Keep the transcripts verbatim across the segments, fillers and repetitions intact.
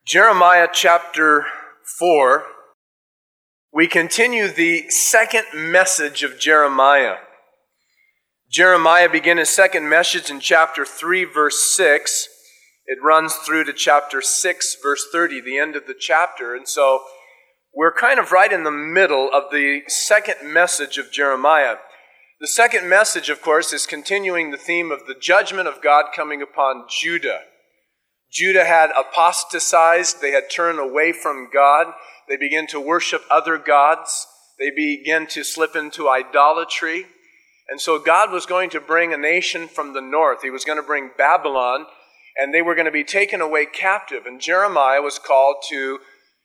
Jeremiah chapter four, we continue the second message of Jeremiah. Jeremiah began his second message in chapter three, verse six. It runs through to chapter six, verse thirty, the end of the chapter. And so we're kind of right in the middle of the second message of Jeremiah. The second message, of course, is continuing the theme of the judgment of God coming upon Judah. Judah had apostatized. They had turned away from God. They began to worship other gods. They began to slip into idolatry. And so God was going to bring a nation from the north. He was going to bring Babylon, and they were going to be taken away captive. And Jeremiah was called to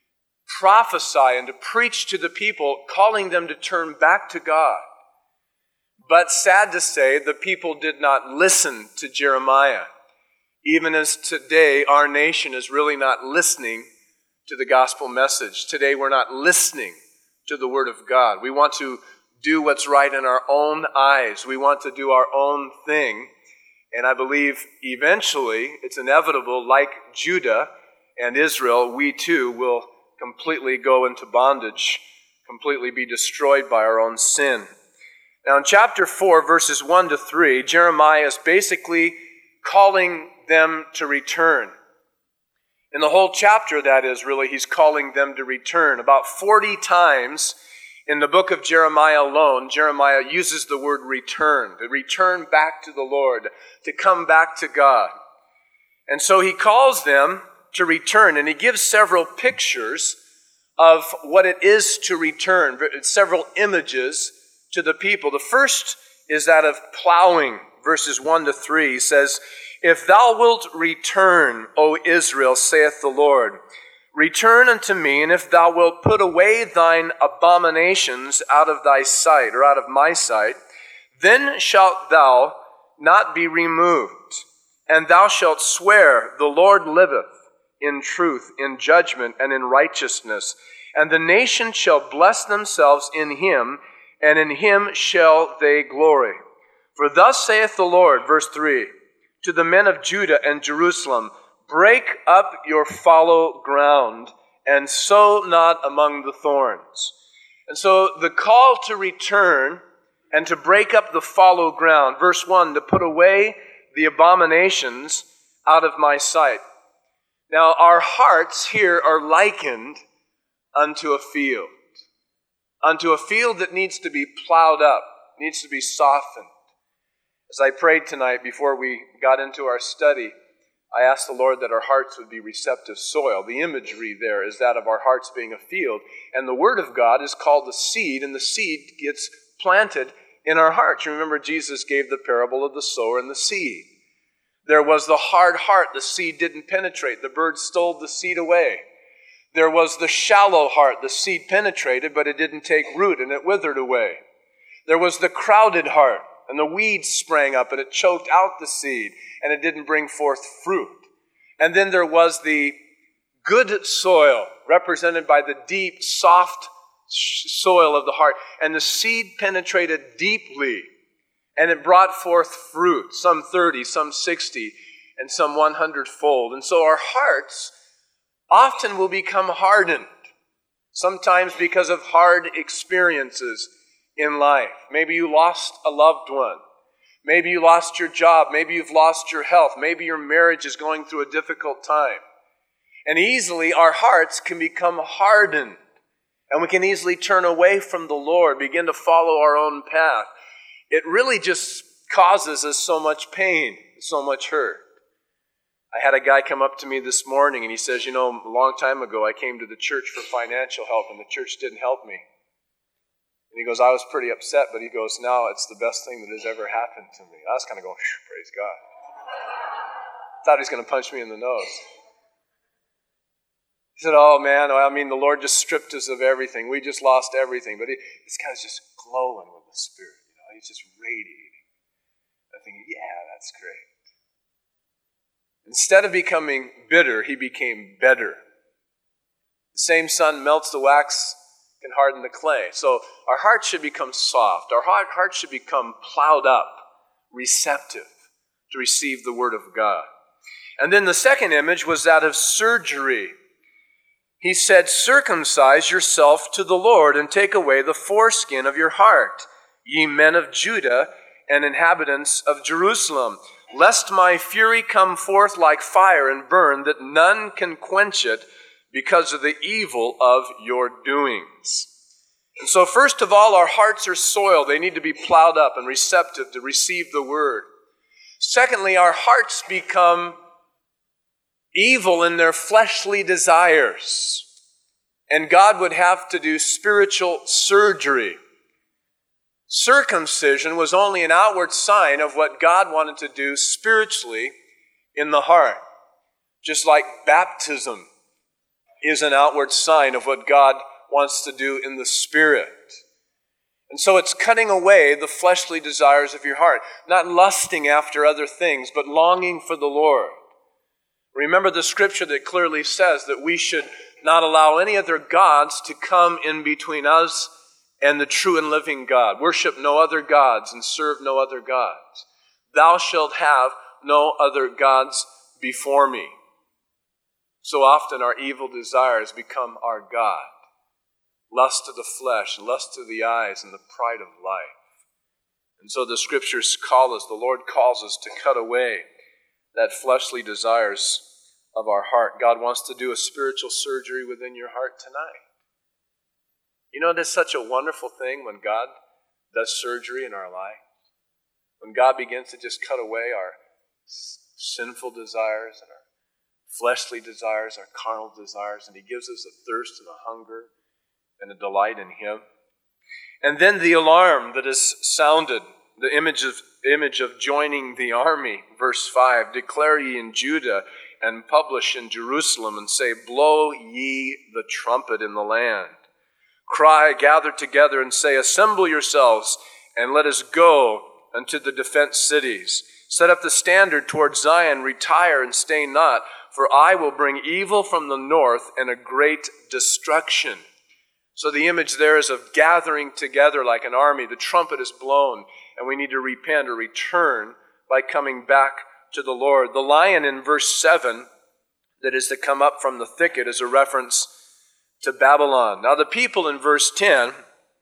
prophesy and to preach to the people, calling them to turn back to God. But sad to say, the people did not listen to Jeremiah. Even as today, our nation is really not listening to the gospel message. Today, we're not listening to the word of God. We want to do what's right in our own eyes. We want to do our own thing. And I believe eventually, it's inevitable, like Judah and Israel, we too will completely go into bondage, completely be destroyed by our own sin. Now, in chapter four, verses one to three, Jeremiah is basically calling them to return. In the whole chapter, that is, really, he's calling them to return. About forty times in the book of Jeremiah alone, Jeremiah uses the word return, to return back to the Lord, to come back to God. And so he calls them to return, and he gives several pictures of what it is to return, several images to the people. The first is that of plowing, verses one to three. He says, "If thou wilt return, O Israel, saith the Lord, return unto me, and if thou wilt put away thine abominations out of thy sight," or out of my sight, "then shalt thou not be removed, and thou shalt swear, the Lord liveth, in truth, in judgment, and in righteousness. And the nation shall bless themselves in him, and in him shall they glory. For thus saith the Lord," verse three, "to the men of Judah and Jerusalem, break up your fallow ground, and sow not among the thorns." And so the call to return and to break up the fallow ground, verse one, to put away the abominations out of my sight. Now, our hearts here are likened unto a field, unto a field that needs to be plowed up, needs to be softened. As I prayed tonight before we got into our study, I asked the Lord that our hearts would be receptive soil. The imagery there is that of our hearts being a field, and the Word of God is called the seed, and the seed gets planted in our hearts. You remember Jesus gave the parable of the sower and the seed. There was the hard heart, the seed didn't penetrate. The bird stole the seed away. There was the shallow heart, the seed penetrated, but it didn't take root, and it withered away. There was the crowded heart, and the weeds sprang up, and it choked out the seed, and it didn't bring forth fruit. And then there was the good soil, represented by the deep, soft soil of the heart, and the seed penetrated deeply, and it brought forth fruit, some thirty, some sixty, and some one hundred fold. And so our hearts often will become hardened, sometimes because of hard experiences in life. Maybe you lost a loved one. Maybe you lost your job. Maybe you've lost your health. Maybe your marriage is going through a difficult time. And easily our hearts can become hardened, and we can easily turn away from the Lord, begin to follow our own path. It really just causes us so much pain, so much hurt. I had a guy come up to me this morning, and he says, you know, a long time ago I came to the church for financial help, and the church didn't help me. And he goes, I was pretty upset, but he goes, now it's the best thing that has ever happened to me. I was kind of going, praise God. Thought he was going to punch me in the nose. He said, oh man, I mean, the Lord just stripped us of everything. We just lost everything. But he, this guy's just glowing with the Spirit. You know, he's just radiating. I think, yeah, that's great. Instead of becoming bitter, he became better. The same sun melts the wax, can harden the clay. So our hearts should become soft. Our heart, hearts should become plowed up, receptive to receive the Word of God. And then the second image was that of surgery. He said, circumcise yourself to the Lord and take away the foreskin of your heart, ye men of Judah and inhabitants of Jerusalem, lest my fury come forth like fire and burn, that none can quench it because of the evil of your doings. And so first of all, our hearts are soil. They need to be plowed up and receptive to receive the word. Secondly, our hearts become evil in their fleshly desires. And God would have to do spiritual surgery. Circumcision was only an outward sign of what God wanted to do spiritually in the heart. Just like baptism is an outward sign of what God wants to do in the spirit. And so it's cutting away the fleshly desires of your heart, not lusting after other things, but longing for the Lord. Remember the scripture that clearly says that we should not allow any other gods to come in between us and the true and living God. Worship no other gods and serve no other gods. Thou shalt have no other gods before me. So often our evil desires become our God. Lust of the flesh, lust of the eyes, and the pride of life. And so the scriptures call us, the Lord calls us to cut away that fleshly desires of our heart. God wants to do a spiritual surgery within your heart tonight. You know, it is such a wonderful thing when God does surgery in our life. When God begins to just cut away our sinful desires and our fleshly desires, our carnal desires, and He gives us a thirst and a hunger and a delight in Him. And then the alarm that is sounded, the image of, image of joining the army, verse five, declare ye in Judah and publish in Jerusalem, and say, blow ye the trumpet in the land. Cry, gather together, and say, assemble yourselves, and let us go unto the defense cities. Set up the standard toward Zion, retire and stay not, for I will bring evil from the north and a great destruction. So the image there is of gathering together like an army. The trumpet is blown, and we need to repent or return by coming back to the Lord. The lion in verse seven that is to come up from the thicket is a reference to Babylon. Now the people in verse ten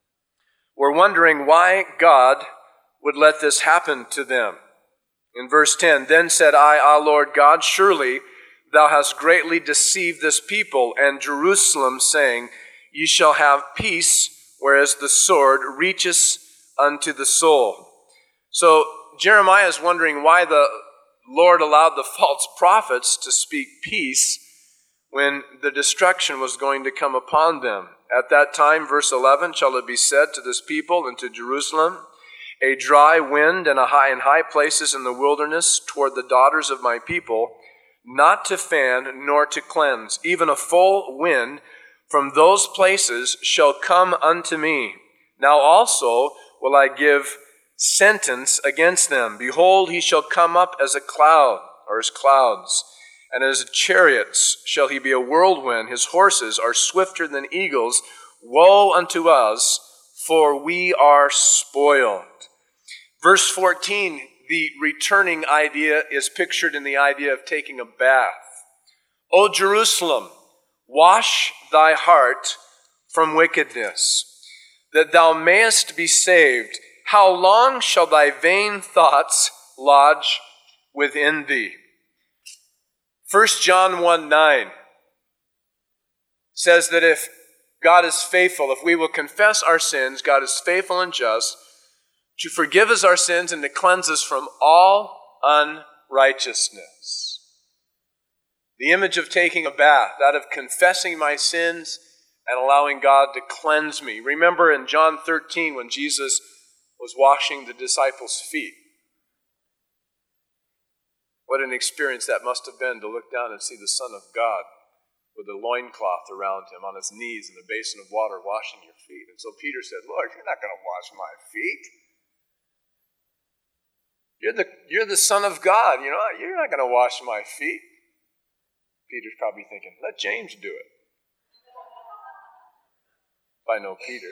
were wondering why God would let this happen to them. In verse ten, then said I, Ah, Lord God, surely thou hast greatly deceived this people and Jerusalem, saying, ye shall have peace, whereas the sword reaches unto the soul. So Jeremiah is wondering why the Lord allowed the false prophets to speak peace when the destruction was going to come upon them. At that time, verse eleven, shall it be said to this people and to Jerusalem, a dry wind and a high in high places in the wilderness toward the daughters of my people, not to fan nor to cleanse, even a full wind from those places shall come unto me. Now also will I give sentence against them. Behold, he shall come up as a cloud, or as clouds, and as chariots shall he be a whirlwind. His horses are swifter than eagles. Woe unto us, for we are spoiled. Verse fourteen, the returning idea is pictured in the idea of taking a bath. O Jerusalem, wash thy heart from wickedness, that thou mayest be saved. How long shall thy vain thoughts lodge within thee? First John one nine says that if God is faithful, if we will confess our sins, God is faithful and just to forgive us our sins and to cleanse us from all unrighteousness. The image of taking a bath, that of confessing my sins and allowing God to cleanse me. Remember in John thirteen when Jesus was washing the disciples' feet. What an experience that must have been to look down and see the Son of God with a loincloth around him on his knees in a basin of water washing your feet. And so Peter said, Lord, you're not going to wash my feet. You're the, you're the Son of God. You know, you're not going to wash my feet. Peter's probably thinking, let James do it. If I know Peter.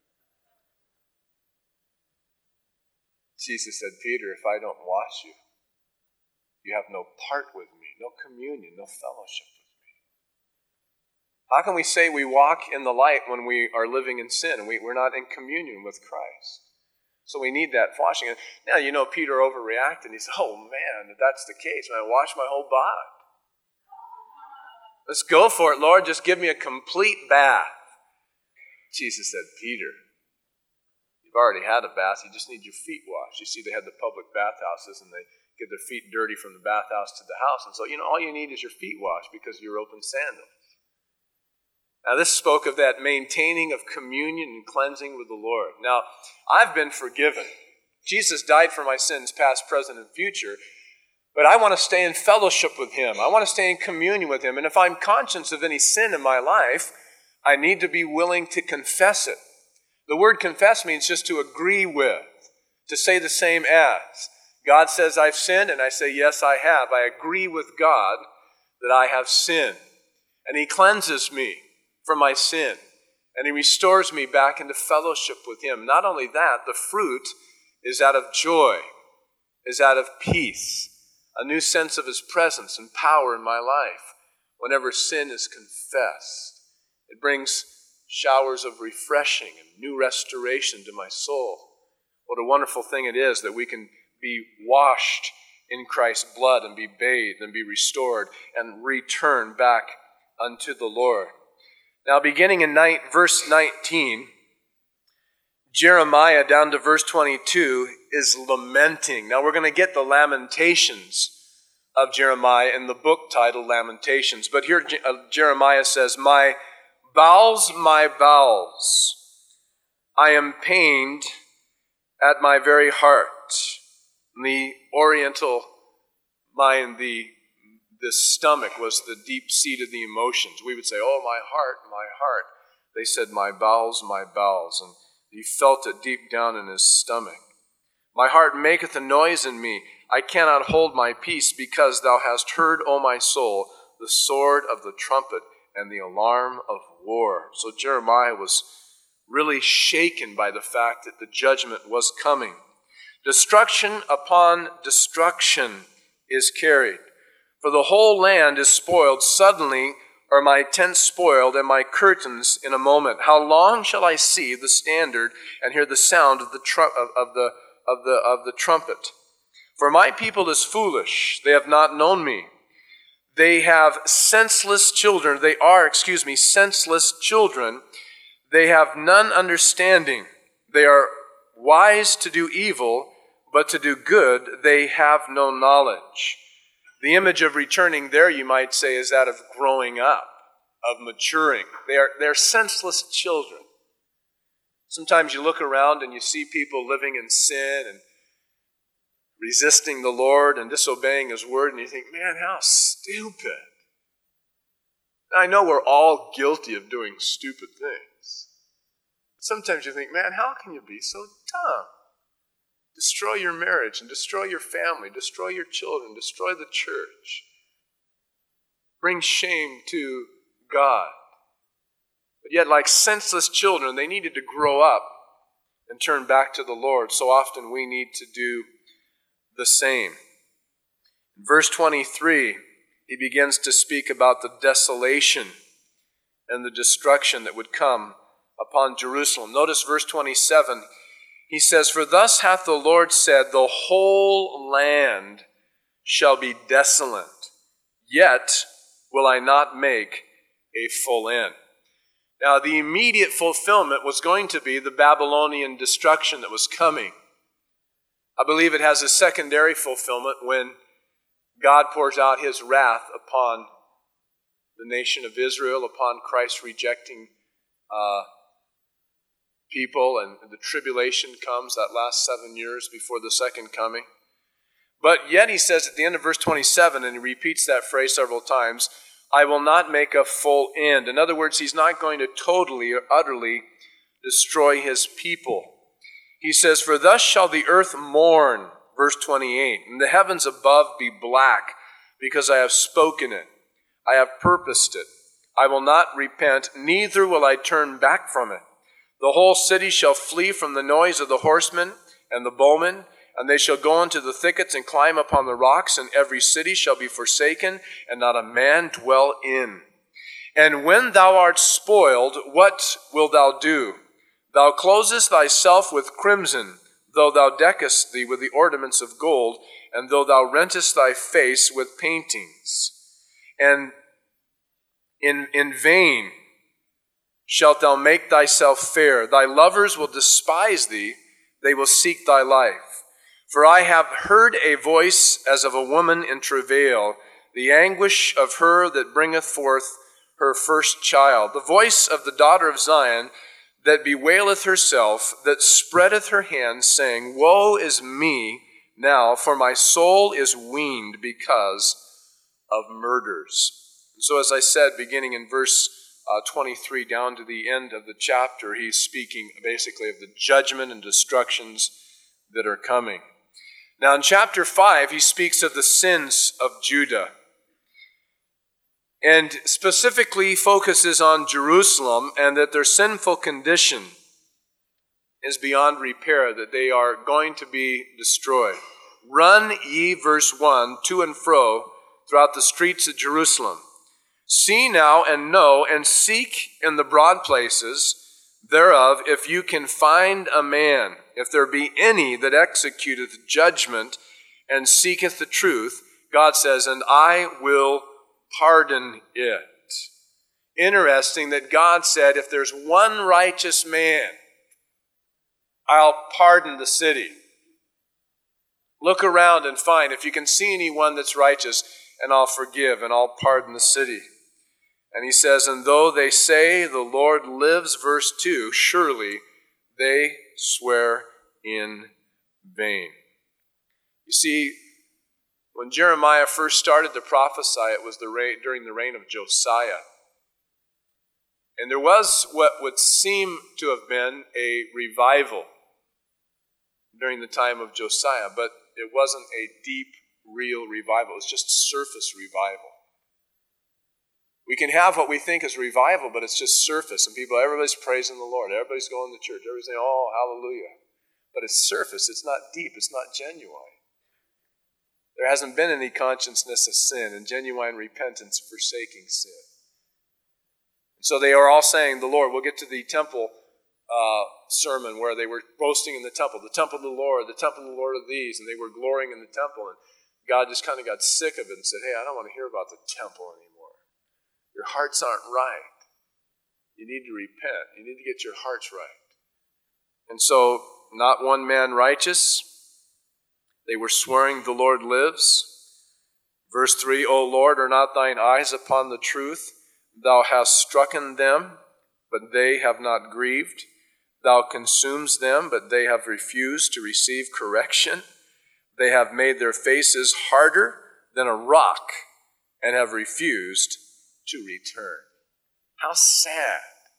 Jesus said, Peter, if I don't wash you, you have no part with me, no communion, no fellowship with me. How can we say we walk in the light when we are living in sin and we, we're not in communion with Christ? So we need that washing. And now, you know, Peter overreacted. He said, oh man, if that's the case, man, wash my whole body. Let's go for it, Lord. Just give me a complete bath. Jesus said, Peter, you've already had a bath. You just need your feet washed. You see, they had the public bathhouses, and they get their feet dirty from the bathhouse to the house. And so, you know, all you need is your feet washed because you're open sandals. Now, this spoke of that maintaining of communion and cleansing with the Lord. Now, I've been forgiven. Jesus died for my sins, past, present, and future. But I want to stay in fellowship with Him. I want to stay in communion with Him. And if I'm conscious of any sin in my life, I need to be willing to confess it. The word confess means just to agree with, to say the same as. God says I've sinned, and I say, yes, I have. I agree with God that I have sinned. And He cleanses me from my sin. And He restores me back into fellowship with Him. Not only that, the fruit is out of joy, is out of peace, a new sense of His presence and power in my life whenever sin is confessed. It brings showers of refreshing and new restoration to my soul. What a wonderful thing it is that we can be washed in Christ's blood and be bathed and be restored and return back unto the Lord. Now, beginning in verse nineteen, Jeremiah down to verse twenty-two is lamenting. Now, we're going to get the Lamentations of Jeremiah in the book titled Lamentations. But here Jeremiah says, my bowels, my bowels, I am pained at my very heart. In the Oriental mind, the, the stomach was the deep seat of the emotions. We would say, oh, my heart, my heart. They said, my bowels, my bowels. And he felt it deep down in his stomach. My heart maketh a noise in me. I cannot hold my peace, because thou hast heard, O my soul, the sword of the trumpet and the alarm of war. So Jeremiah was really shaken by the fact that the judgment was coming. Destruction upon destruction is carried. For the whole land is spoiled. Suddenly are my tents spoiled, and my curtains in a moment. How long shall I see the standard and hear the sound of the tru- of, of the of the of the trumpet? For my people is foolish; they have not known me. They have senseless children. They are, excuse me, senseless children. They have none understanding. They are wise to do evil, but to do good they have no knowledge. The image of returning there, you might say, is that of growing up, of maturing. They are they're senseless children. Sometimes you look around and you see people living in sin and resisting the Lord and disobeying His word, and you think, man, how stupid. Now, I know we're all guilty of doing stupid things. Sometimes you think, man, how can you be so dumb? Destroy your marriage and destroy your family, destroy your children, destroy the church. Bring shame to God. But yet, like senseless children, they needed to grow up and turn back to the Lord. So often we need to do the same. In verse twenty-three, he begins to speak about the desolation and the destruction that would come upon Jerusalem. Notice verse twenty-seven. He says, for thus hath the Lord said, the whole land shall be desolate, yet will I not make a full end. Now, the immediate fulfillment was going to be the Babylonian destruction that was coming. I believe it has a secondary fulfillment when God pours out His wrath upon the nation of Israel, upon Christ rejecting uh, people, and the tribulation comes, that last seven years before the second coming. But yet he says at the end of verse twenty-seven, and he repeats that phrase several times, I will not make a full end. In other words, He's not going to totally or utterly destroy His people. He says, for thus shall the earth mourn, verse twenty-eight, and the heavens above be black, because I have spoken it. I have purposed it. I will not repent, neither will I turn back from it. The whole city shall flee from the noise of the horsemen and the bowmen, and they shall go into the thickets and climb upon the rocks, and every city shall be forsaken, and not a man dwell in. And when thou art spoiled, what wilt thou do? Thou closest thyself with crimson, though thou deckest thee with the ornaments of gold, and though thou rentest thy face with paintings. And in, in vain shalt thou make thyself fair. Thy lovers will despise thee, they will seek thy life. For I have heard a voice as of a woman in travail, the anguish of her that bringeth forth her first child, the voice of the daughter of Zion, that bewaileth herself, that spreadeth her hands, saying, Woe is me now, for my soul is weaned because of murders. And so as I said, beginning in verse uh, twenty-three down to the end of the chapter, he's speaking basically of the judgment and destructions that are coming. Now in chapter five, he speaks of the sins of Judah, and specifically focuses on Jerusalem and that their sinful condition is beyond repair, that they are going to be destroyed. Run ye, verse one, to and fro throughout the streets of Jerusalem. See now and know and seek in the broad places thereof if you can find a man, if there be any that executeth judgment and seeketh the truth, God says, and I will pardon it. Interesting that God said, if there's one righteous man, I'll pardon the city. Look around and find if you can see anyone that's righteous, and I'll forgive and I'll pardon the city. And he says, and though they say the Lord lives, verse two, surely they swear in vain. You see, when Jeremiah first started to prophesy, it was the reign, during the reign of Josiah. And there was what would seem to have been a revival during the time of Josiah, but it wasn't a deep, real revival. It was just surface revival. We can have what we think is revival, but it's just surface. And people, everybody's praising the Lord. Everybody's going to church. Everybody's saying, oh, hallelujah. But it's surface. It's not deep. It's not genuine. There hasn't been any consciousness of sin and genuine repentance forsaking sin. So they are all saying, the Lord, we'll get to the temple uh, sermon where they were boasting in the temple, the temple of the Lord, the temple of the Lord of these, and they were glorying in the temple. And God just kind of got sick of it and said, hey, I don't want to hear about the temple anymore. Your hearts aren't right. You need to repent. You need to get your hearts right. And so, not one man righteous. They were swearing the Lord lives. Verse three, O Lord, are not thine eyes upon the truth? Thou hast strucken them, but they have not grieved. Thou consumest them, but they have refused to receive correction. They have made their faces harder than a rock and have refused to return. How sad.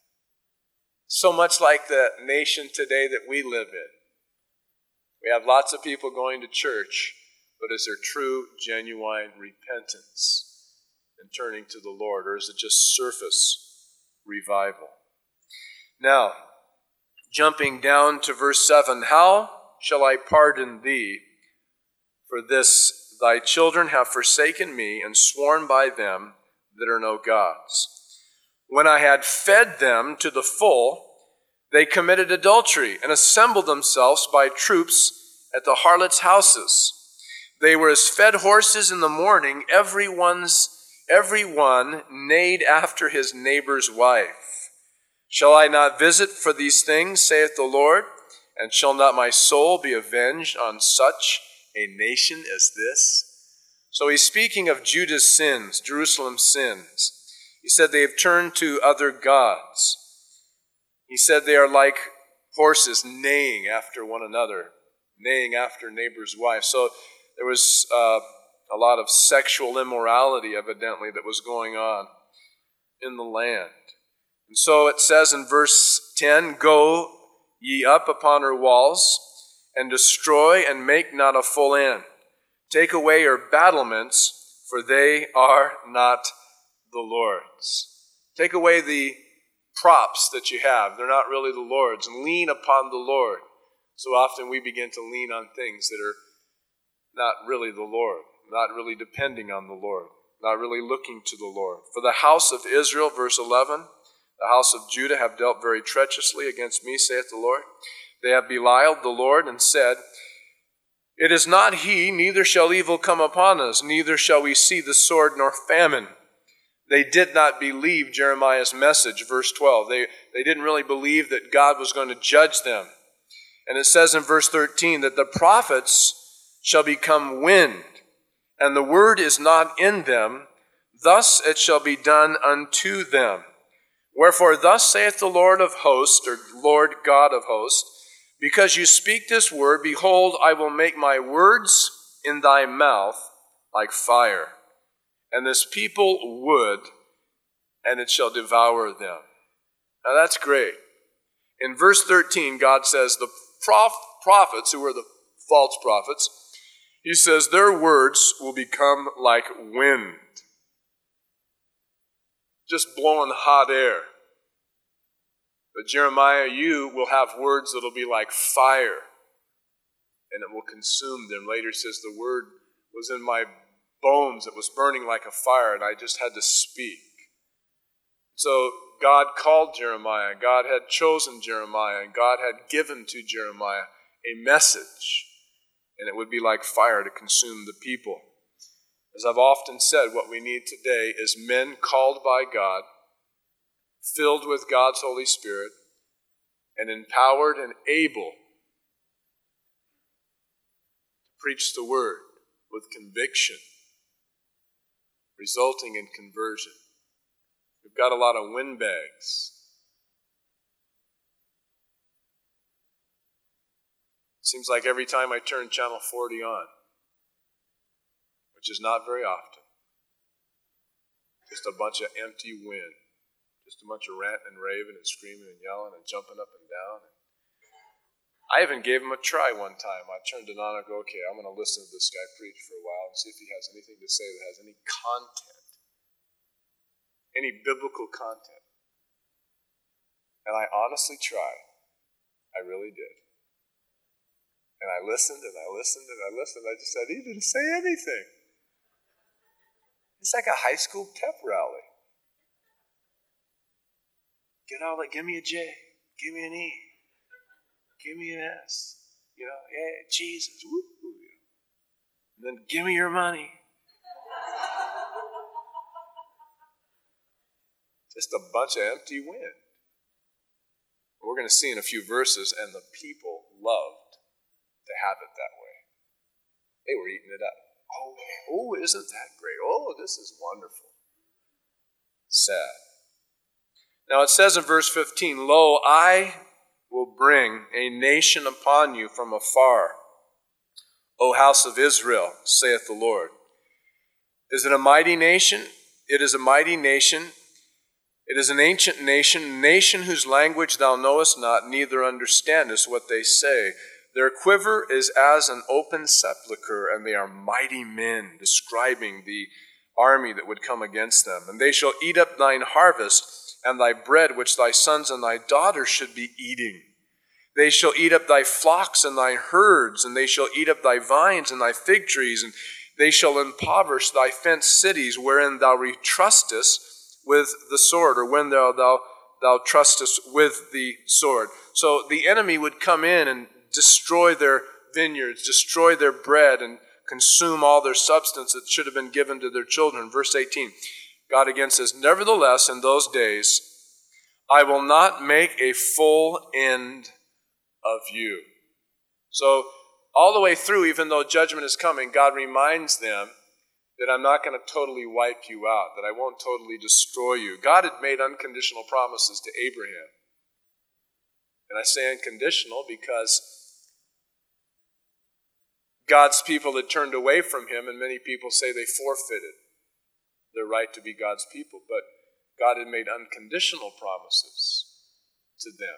So much like the nation today that we live in. We have lots of people going to church, but is there true, genuine repentance and turning to the Lord, or is it just surface revival? Now, jumping down to verse seven, how shall I pardon thee? For this thy children have forsaken me and sworn by them that are no gods. When I had fed them to the full, they committed adultery and assembled themselves by troops at the harlots' houses. They were as fed horses in the morning, every one's, every one neighed after his neighbor's wife. Shall I not visit for these things, saith the Lord, and shall not my soul be avenged on such a nation as this? So he's speaking of Judah's sins, Jerusalem's sins. He said they have turned to other gods. He said they are like horses neighing after one another, neighing after neighbor's wife. So there was uh, a lot of sexual immorality, evidently, that was going on in the land. And so it says in verse ten, Go ye up upon her walls, and destroy and make not a full end. Take away your battlements, for they are not the Lord's. Take away the props that you have. They're not really the Lord's. And lean upon the Lord. So often we begin to lean on things that are not really the Lord, not really depending on the Lord, not really looking to the Lord. For the house of Israel, verse eleven, the house of Judah have dealt very treacherously against me, saith the Lord. They have belied the Lord and said, it is not he, neither shall evil come upon us, neither shall we see the sword nor famine. They did not believe Jeremiah's message, verse twelve. They, they didn't really believe that God was going to judge them. And it says in verse thirteen that the prophets shall become wind, and the word is not in them, thus it shall be done unto them. Wherefore thus saith the Lord of hosts, or Lord God of hosts, because you speak this word, behold, I will make my words in thy mouth like fire, and this people wood, and it shall devour them. Now that's great. In verse thirteen, God says the prof- prophets, who were the false prophets, he says their words will become like wind, just blowing hot air. But Jeremiah, you will have words that will be like fire, and it will consume them. Later it says the word was in my bones, it was burning like a fire, and I just had to speak. So God called Jeremiah, God had chosen Jeremiah, and God had given to Jeremiah a message, and it would be like fire to consume the people. As I've often said, what we need today is men called by God, filled with God's Holy Spirit, and empowered and able to preach the word with conviction, resulting in conversion. We've got a lot of windbags. It seems like every time I turn Channel forty on, which is not very often, just a bunch of empty wind. Just a bunch of ranting and raving and screaming and yelling and jumping up and down. I even gave him a try one time. I turned it on and go, okay, I'm going to listen to this guy preach for a while and see if he has anything to say that has any content, any biblical content. And I honestly tried. I really did. And I listened and I listened and I listened. I just said, he didn't say anything. It's like a high school pep rally. Get all that, give me a J, give me an E, give me an S, you know, yeah, Jesus, woo, and then give me your money. Just a bunch of empty wind. We're going to see in a few verses, and the people loved to have it that way. They were eating it up. Oh, oh, isn't that great? Oh, this is wonderful. Sad. Now it says in verse fifteen, lo, I will bring a nation upon you from afar, O house of Israel, saith the Lord. Is it a mighty nation? It is a mighty nation. It is an ancient nation, a nation whose language thou knowest not, neither understandest what they say. Their quiver is as an open sepulchre, and they are mighty men, describing the army that would come against them. And they shall eat up thine harvest, and thy bread which thy sons and thy daughters should be eating. They shall eat up thy flocks and thy herds, and they shall eat up thy vines and thy fig trees, and they shall impoverish thy fenced cities, wherein thou retrustest with the sword, or when thou, thou, thou trustest with the sword. So the enemy would come in and destroy their vineyards, destroy their bread, and consume all their substance that should have been given to their children. Verse eighteen. God again says, nevertheless, in those days, I will not make a full end of you. So all the way through, even though judgment is coming, God reminds them that I'm not going to totally wipe you out, that I won't totally destroy you. God had made unconditional promises to Abraham. And I say unconditional because God's people had turned away from him, and many people say they forfeited their right to be God's people, but God had made unconditional promises to them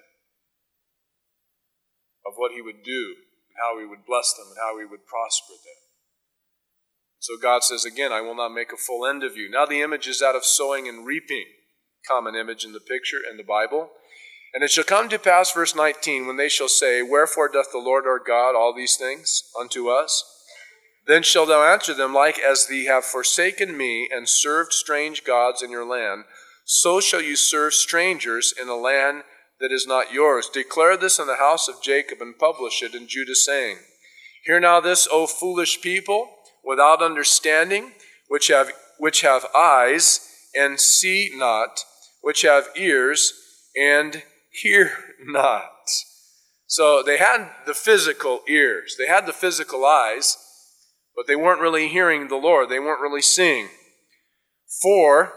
of what he would do, and how he would bless them, and how he would prosper them. So God says again, I will not make a full end of you. Now the image is that of sowing and reaping, common image in the picture in the Bible. And it shall come to pass, verse nineteen, when they shall say, wherefore doth the Lord our God all these things unto us? Then shalt thou answer them, like as ye have forsaken me, and served strange gods in your land, so shall you serve strangers in a land that is not yours. Declare this in the house of Jacob, and publish it in Judah, saying, Hear now this, O foolish people, without understanding, which have which have eyes, and see not, which have ears, and hear not. So they had the physical ears, they had the physical eyes, but they weren't really hearing the Lord. They weren't really seeing. For,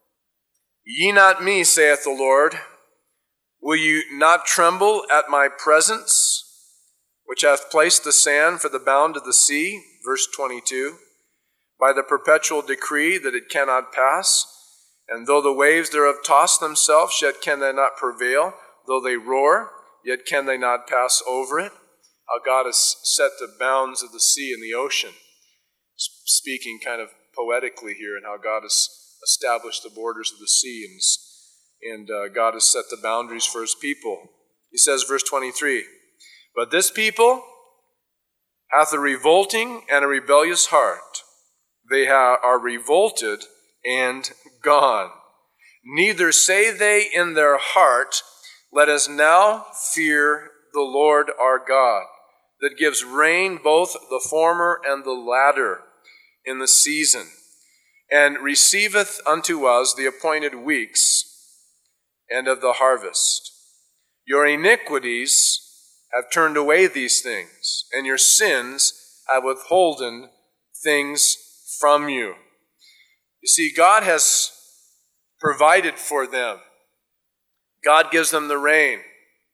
ye not me, saith the Lord, will you not tremble at my presence, which hath placed the sand for the bound of the sea? Verse twenty-two. By the perpetual decree that it cannot pass, and though the waves thereof toss themselves, yet can they not prevail. Though they roar, yet can they not pass over it. How God has set the bounds of the sea and the ocean. Speaking kind of poetically here, and how God has established the borders of the sea, and, and uh, God has set the boundaries for his people. He says, verse twenty-three, But this people hath a revolting and a rebellious heart. They ha- are revolted and gone. Neither say they in their heart, Let us now fear the Lord our God, that gives rain both the former and the latter in the season, and receiveth unto us the appointed weeks and of the harvest. Your iniquities have turned away these things, and your sins have withholden things from you. You see, God has provided for them. God gives them the rain,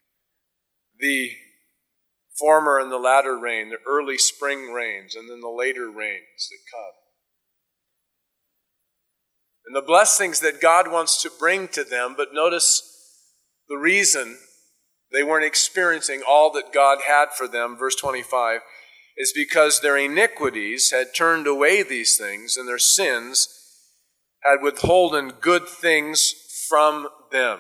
the former and the latter rain, the early spring rains, and then the later rains that come. And the blessings that God wants to bring to them, but notice the reason they weren't experiencing all that God had for them, verse twenty-five, is because their iniquities had turned away these things, and their sins had withholden good things from them.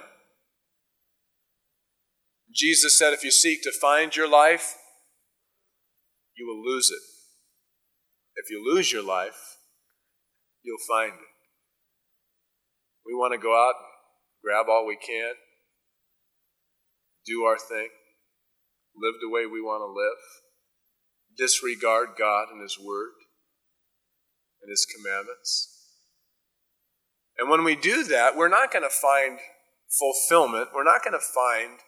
Jesus said, if you seek to find your life, you will lose it. If you lose your life, you'll find it. We want to go out and grab all we can, do our thing, live the way we want to live, disregard God and his word and his commandments. And when we do that, we're not going to find fulfillment. We're not going to find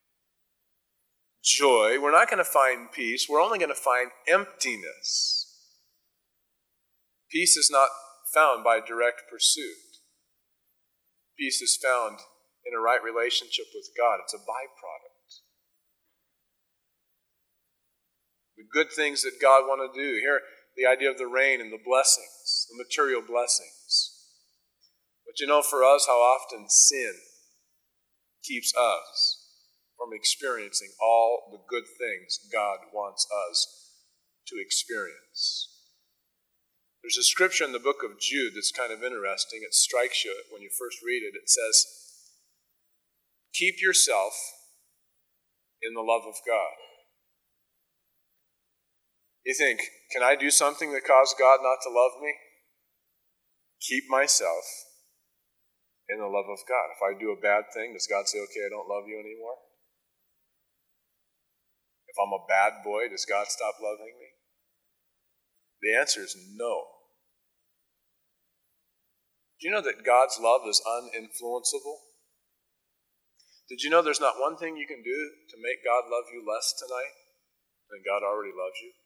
joy. We're not going to find peace. We're only going to find emptiness. Peace is not found by direct pursuit. Peace is found in a right relationship with God. It's a byproduct. The good things that God wants to do. Here, the idea of the rain and the blessings, the material blessings. But you know, for us, how often sin keeps us from experiencing all the good things God wants us to experience. There's a scripture in the book of Jude that's kind of interesting. It strikes you when you first read it. It says, keep yourself in the love of God. You think, can I do something that caused God not to love me? Keep myself in the love of God. If I do a bad thing, does God say, okay, I don't love you anymore? If I'm a bad boy, does God stop loving me? The answer is no. Do you know that God's love is uninfluenceable? Did you know there's not one thing you can do to make God love you less tonight than God already loves you?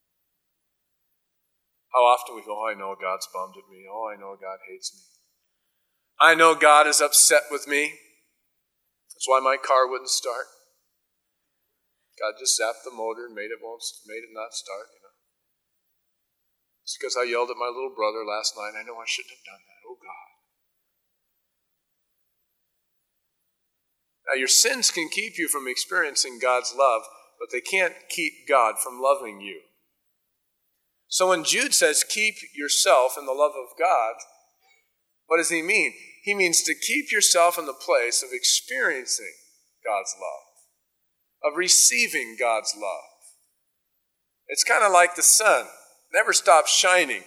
How often we go, oh, I know God's bummed at me. Oh, I know God hates me. I know God is upset with me. That's why my car wouldn't start. God just zapped the motor and made it won't made it not start, you know. It's because I yelled at my little brother last night. I know I shouldn't have done that. Oh, God. Now, your sins can keep you from experiencing God's love, but they can't keep God from loving you. So when Jude says, keep yourself in the love of God, what does he mean? He means to keep yourself in the place of experiencing God's love, of receiving God's love. It's kind of like the sun. never stops shining.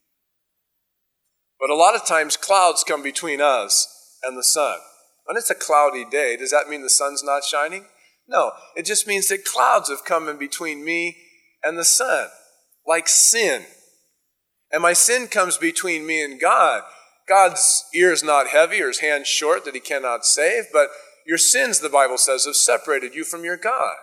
But a lot of times clouds come between us and the sun. When it's a cloudy day, does that mean the sun's not shining? No, it just means that clouds have come in between me and the sun, like sin. And my sin comes between me and God. God's ear is not heavy or his hand short that he cannot save, but your sins, the Bible says, have separated you from your God.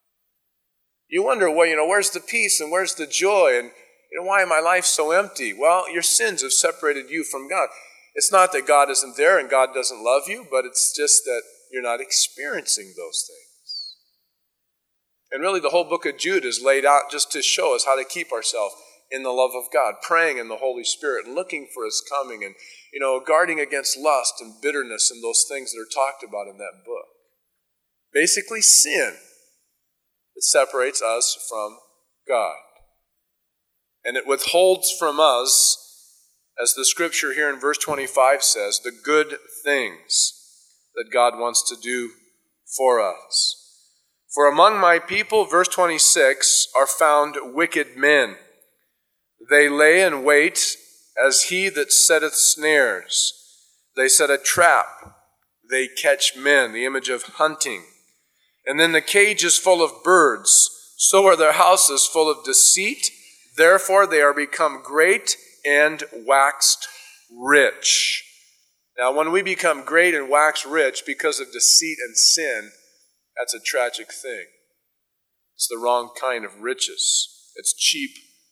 You wonder, well, you know, where's the peace and where's the joy and you know, why is my life so empty? Well, your sins have separated you from God. It's not that God isn't there and God doesn't love you, but it's just that you're not experiencing those things. And really, the whole book of Jude is laid out just to show us how to keep ourselves in the love of God, praying in the Holy Spirit, looking for his coming, and, you know, guarding against lust and bitterness and those things that are talked about in that book. Basically, sin that separates us from God. And it withholds from us, as the scripture here in verse twenty-five says, the good things that God wants to do for us. For among my people, verse twenty-six, are found wicked men. They lay in wait as he that setteth snares. They set a trap. They catch men, the image of hunting. And then the cage is full of birds. So are their houses full of deceit. Therefore they are become great and waxed rich. Now, when we become great and wax rich because of deceit and sin, that's a tragic thing. It's the wrong kind of riches. It's cheap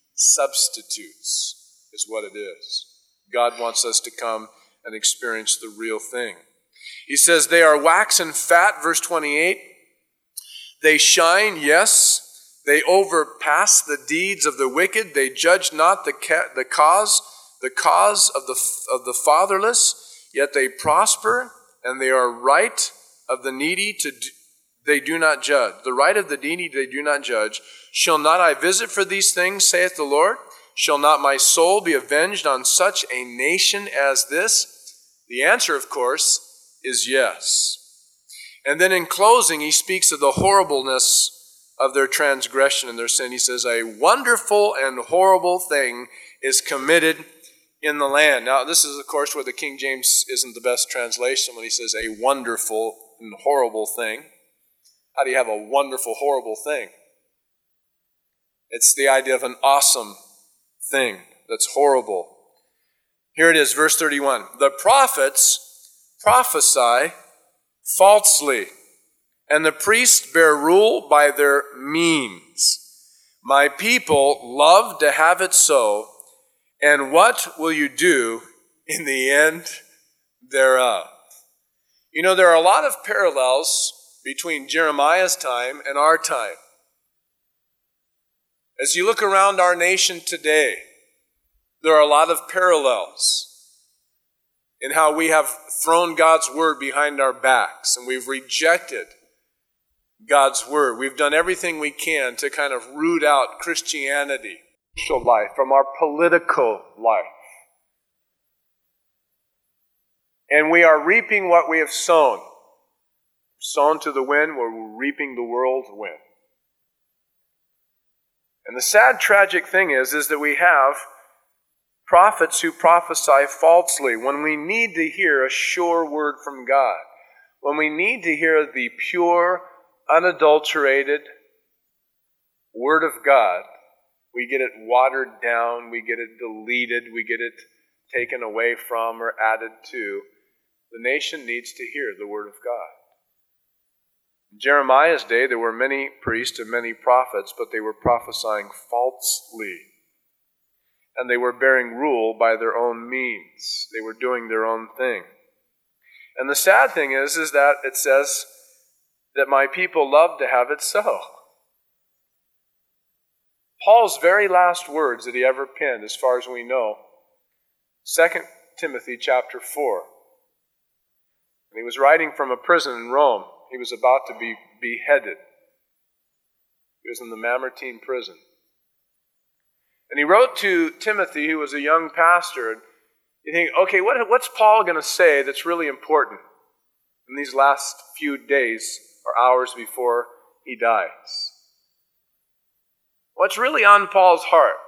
substitutes, is what it is. God wants us to come and experience the real thing. He says they are waxen fat, verse twenty-eight. They shine, yes. They overpass the deeds of the wicked. They judge not the ca- the cause, the cause of the of the fatherless. Yet they prosper, and they are right of the needy to do, they do not judge. The right of the needy they do not judge. Shall not I visit for these things, saith the Lord? Shall not my soul be avenged on such a nation as this? The answer, of course, is yes. And then in closing, he speaks of the horribleness of their transgression and their sin. He says, a wonderful and horrible thing is committed in the land. Now, this is, of course, where the King James isn't the best translation when he says a wonderful and horrible thing. How do you have a wonderful, horrible thing? It's the idea of an awesome thing that's horrible. Here it is, verse thirty-one. The prophets prophesy falsely, and the priests bear rule by their means. My people love to have it so, and what will you do in the end thereof? You know, there are a lot of parallels between Jeremiah's time and our time. As you look around our nation today, there are a lot of parallels in how we have thrown God's word behind our backs and we've rejected God's word. We've done everything we can to kind of root out Christianity, social life, from our political life. And we are reaping what we have sown. Sown to the wind, we're reaping the world's wind. And the sad, tragic thing is, is that we have prophets who prophesy falsely when we need to hear a sure word from God. When we need to hear the pure, unadulterated word of God, we get it watered down, we get it deleted, we get it taken away from or added to. The nation needs to hear the word of God. In Jeremiah's day, there were many priests and many prophets, but they were prophesying falsely. And they were bearing rule by their own means. They were doing their own thing. And the sad thing is, is that it says that my people love to have it so. Paul's very last words that he ever penned, as far as we know, Second Timothy chapter four. And he was writing from a prison in Rome. He was about to be beheaded. He was in the Mamertine prison. And he wrote to Timothy, who was a young pastor, and you think, okay, what, what's Paul going to say that's really important in these last few days or hours before he dies? What's really on Paul's heart?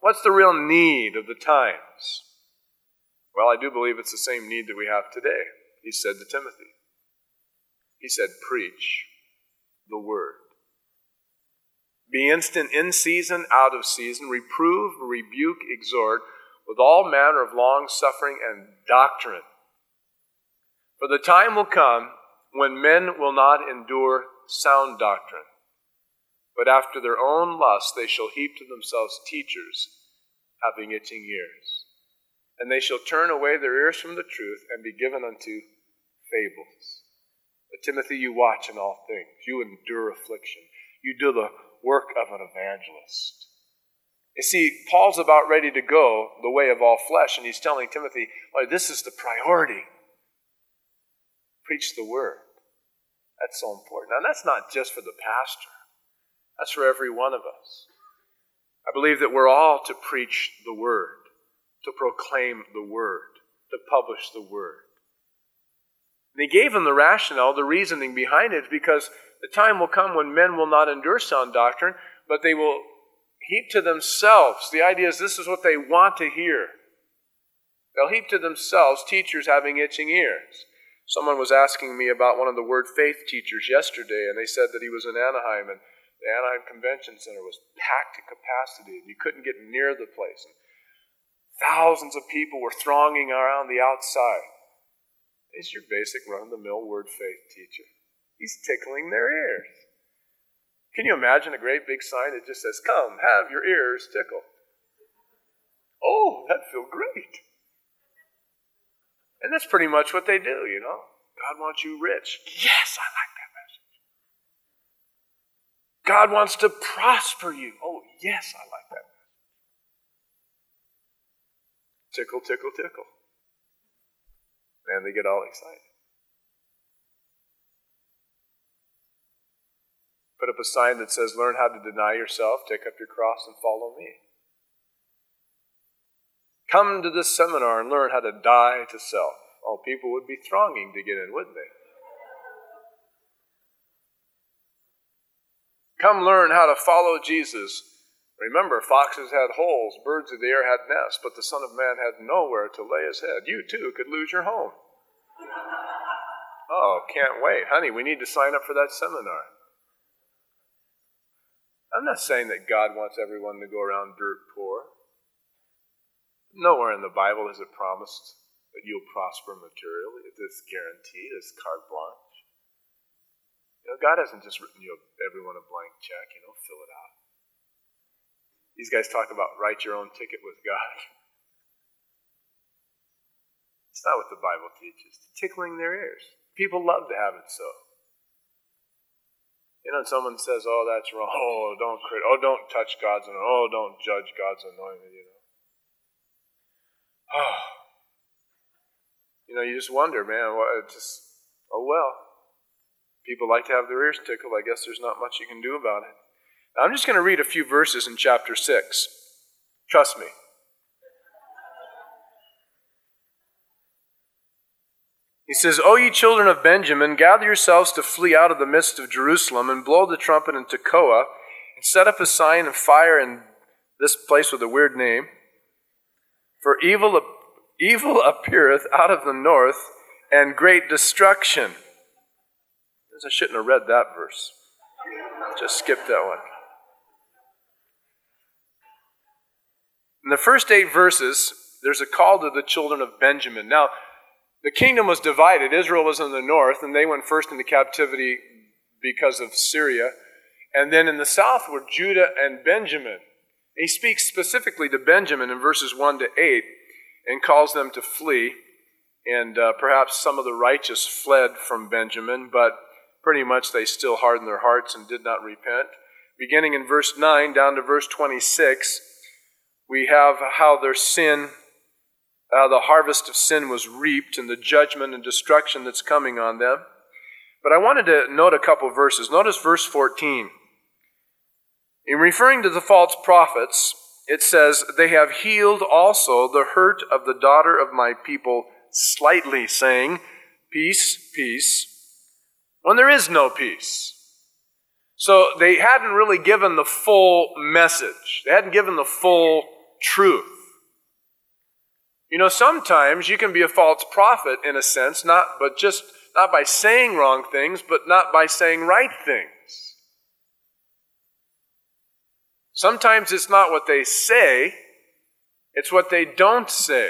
What's the real need of the times? Well, I do believe it's the same need that we have today. He said to Timothy. He said, preach the word. Be instant in season, out of season, reprove, rebuke, exhort, with all manner of long suffering and doctrine. For the time will come when men will not endure sound doctrine, but after their own lust they shall heap to themselves teachers, having itching ears. And they shall turn away their ears from the truth and be given unto fables. But Timothy, you watch in all things. You endure affliction. You do the work of an evangelist. You see, Paul's about ready to go the way of all flesh, and he's telling Timothy, well, this is the priority. Preach the word. That's so important. Now, that's not just for the pastor. That's for every one of us. I believe that we're all to preach the word, to proclaim the word, to publish the word. And he gave him the rationale, the reasoning behind it, because the time will come when men will not endure sound doctrine, but they will heap to themselves. The idea is this is what they want to hear. They'll heap to themselves teachers having itching ears. Someone was asking me about one of the Word Faith teachers yesterday, and they said that he was in Anaheim, and the Anaheim Convention Center was packed to capacity, and you couldn't get near the place. And thousands of people were thronging around the outside. He's your basic run-of-the-mill Word Faith teacher. He's tickling their ears. Can you imagine a great big sign that just says, come, have your ears tickled? Oh, that'd feel great. And that's pretty much what they do, you know. God wants you rich. Yes, I like that message. God wants to prosper you. Oh, yes, I like that message. Tickle, tickle, tickle. And they get all excited. Put up a sign that says, learn how to deny yourself, take up your cross, and follow me. Come to this seminar and learn how to die to self. Oh, people would be thronging to get in, wouldn't they? Come learn how to follow Jesus. Remember, foxes had holes, birds of the air had nests, but the Son of Man had nowhere to lay his head. You, too, could lose your home. Oh, can't wait. Honey, we need to sign up for that seminar. I'm not saying that God wants everyone to go around dirt poor. Nowhere in the Bible is it promised that you'll prosper materially. It's guaranteed. It's carte blanche. You know, God hasn't just written you everyone a blank check, you know, fill it out. These guys talk about write your own ticket with God. It's not what the Bible teaches. It's tickling their ears. People love to have it so. You know, someone says, oh, that's wrong. Oh, don't crit- Oh, don't touch God's anointed. Oh, don't judge God's anointed, you know. Oh. You know, you just wonder, man, what, it just, oh, well. People like to have their ears tickled. I guess there's not much you can do about it. Now, I'm just going to read a few verses in chapter six. Trust me. He says, O ye children of Benjamin, gather yourselves to flee out of the midst of Jerusalem, and blow the trumpet in Tekoa, and set up a sign of fire in this place with a weird name. For evil, evil appeareth out of the north, and great destruction. I shouldn't have read that verse. Just skip that one. In the first eight verses, there's a call to the children of Benjamin. Now, the kingdom was divided. Israel was in the north, and they went first into captivity because of Syria. And then in the south were Judah and Benjamin. He speaks specifically to Benjamin in verses one to eight and calls them to flee. And uh, perhaps some of the righteous fled from Benjamin, but pretty much they still hardened their hearts and did not repent. Beginning in verse nine down to verse twenty-six, we have how their sin, uh, the harvest of sin was reaped and the judgment and destruction that's coming on them. But I wanted to note a couple verses. Notice verse fourteen. In referring to the false prophets, it says, they have healed also the hurt of the daughter of my people slightly, saying, peace, peace, when there is no peace. So they hadn't really given the full message. They hadn't given the full truth. You know, sometimes you can be a false prophet in a sense, not but just not by saying wrong things, but not by saying right things. Sometimes it's not what they say, it's what they don't say.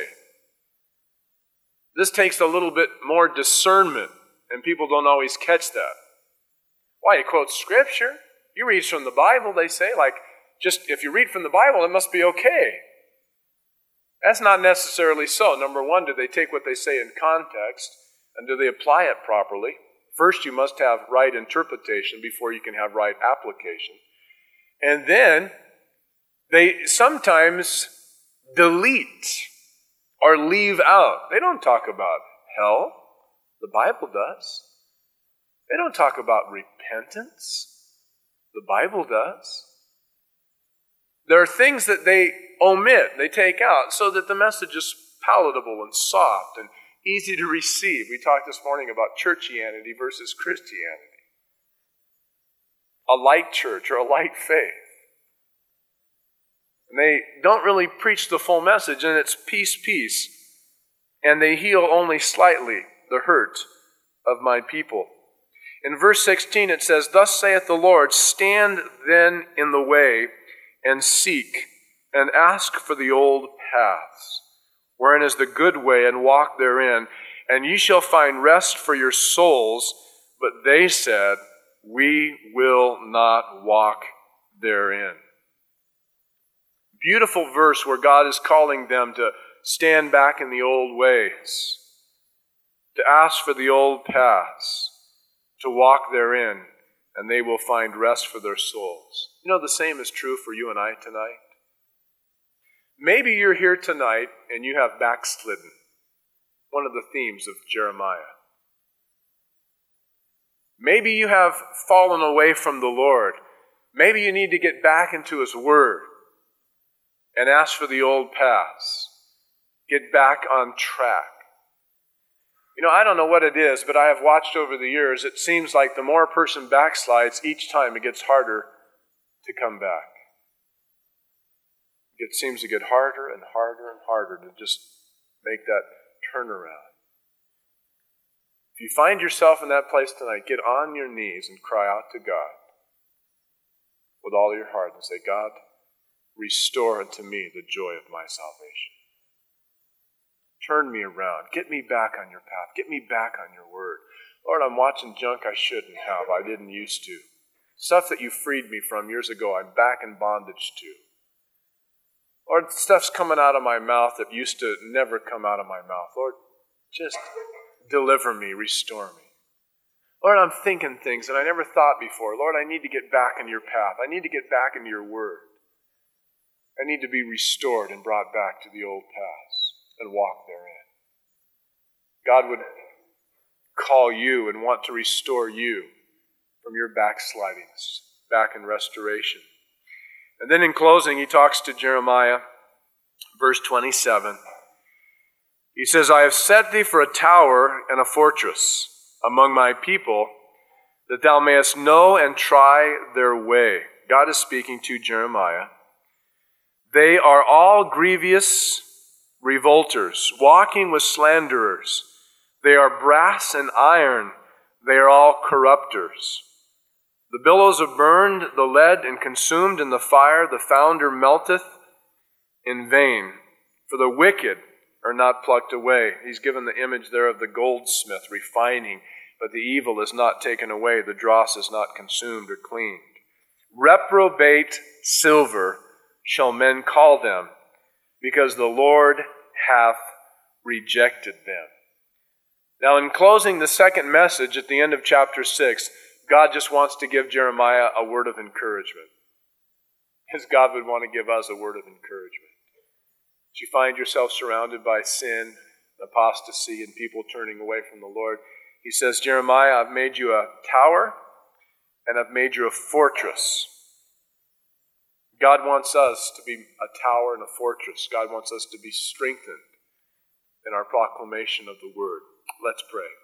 This takes a little bit more discernment, and people don't always catch that. Why? He quotes Scripture. He reads from the Bible, they say, like, just if you read from the Bible, it must be okay. That's not necessarily so. Number one, do they take what they say in context, and do they apply it properly? First, you must have right interpretation before you can have right application. And then, they sometimes delete or leave out. They don't talk about hell. The Bible does. They don't talk about repentance. The Bible does. There are things that they omit, they take out, so that the message is palatable and soft and easy to receive. We talked this morning about churchianity versus Christianity. A light church or a light faith. And they don't really preach the full message, and it's peace, peace. And they heal only slightly the hurt of my people. In verse sixteen it says, "Thus saith the Lord, stand then in the way, and seek, and ask for the old paths, wherein is the good way, and walk therein, and ye shall find rest for your souls. But they said, we will not walk therein." Beautiful verse where God is calling them to stand back in the old ways, to ask for the old paths, to walk therein, and they will find rest for their souls. You know, the same is true for you and I tonight. Maybe you're here tonight and you have backslidden. One of the themes of Jeremiah. Maybe you have fallen away from the Lord. Maybe you need to get back into His Word and ask for the old paths. Get back on track. You know, I don't know what it is, but I have watched over the years, it seems like the more a person backslides, each time it gets harder to come back. It seems to get harder and harder and harder to just make that turnaround. If you find yourself in that place tonight, get on your knees and cry out to God with all your heart and say, God, restore unto me the joy of my salvation. Turn me around. Get me back on your path. Get me back on your word. Lord, I'm watching junk I shouldn't have. I didn't used to. Stuff that you freed me from years ago, I'm back in bondage to. Lord, stuff's coming out of my mouth that used to never come out of my mouth. Lord, just deliver me, restore me. Lord, I'm thinking things that I never thought before. Lord, I need to get back in your path. I need to get back into your word. I need to be restored and brought back to the old paths and walk therein. God would call you and want to restore you from your backslidings, back in restoration. And then in closing, he talks to Jeremiah, verse twenty-seven. He says, I have set thee for a tower and a fortress among my people, that thou mayest know and try their way. God is speaking to Jeremiah. They are all grievous revolters, walking with slanderers. They are brass and iron. They are all corrupters. The billows have burned the lead and consumed in the fire. The founder melteth in vain. For the wicked are not plucked away. He's given the image there of the goldsmith refining, but the evil is not taken away. The dross is not consumed or cleaned. Reprobate silver shall men call them, because the Lord hath rejected them. Now, in closing the second message at the end of chapter six, God just wants to give Jeremiah a word of encouragement. As God would want to give us a word of encouragement. As you find yourself surrounded by sin, apostasy, and people turning away from the Lord, he says, Jeremiah, I've made you a tower, and I've made you a fortress. God wants us to be a tower and a fortress. God wants us to be strengthened in our proclamation of the word. Let's pray.